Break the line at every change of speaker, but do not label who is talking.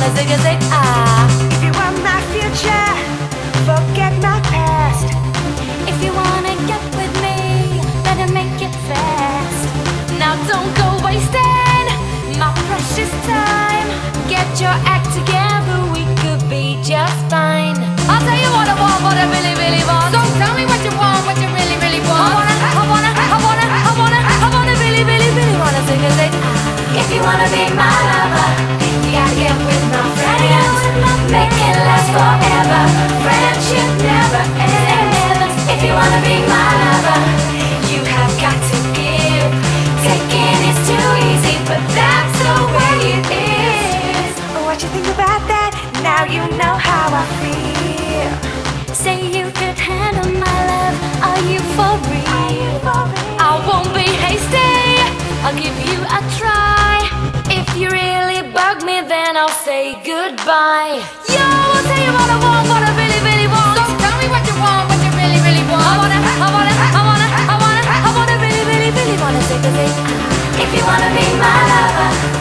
zig a zig ah.
If you want my future, forget my past.
If you wanna get with me, better make it fast. Now don't go wasting my precious time. Get your act together, we could be just fine. I'll tell you what I want, what I really, really want. So tell me what you want, what you really, really want. I wanna really, really, really wanna sing a zig. If you wanna be my lover, you gotta get with my friends. Make it last forever. Friendship never ends. If you wanna be my lover, you have got to give. Taking is too easy, but that's the way it is.
What you think about that? Now you know how I feel.
Say you could handle my love. Are you for real? I won't be hasty. I'll give you a try. If you really bug me, then I'll say goodbye. Yo, I'll tell you what I want, what I really, really want. So tell me what you want, what you really, really want. I wanna really, really, really wanna say the thing. If you wanna be my lover,